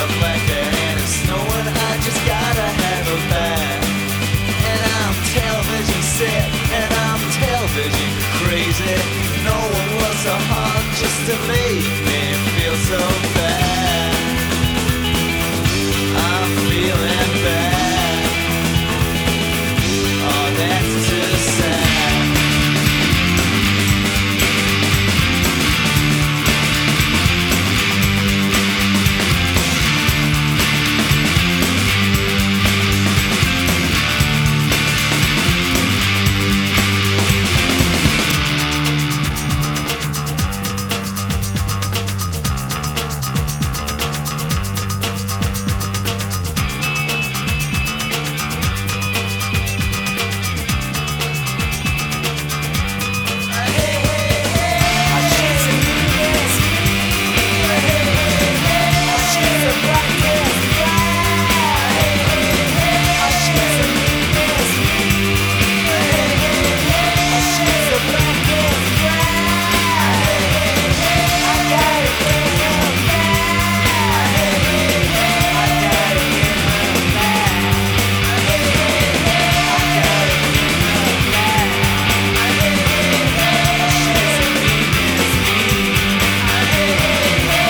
a blanket and it's snowing, I just gotta have a bath. And I'm television sick and I'm television crazy. No one was so hard just to make me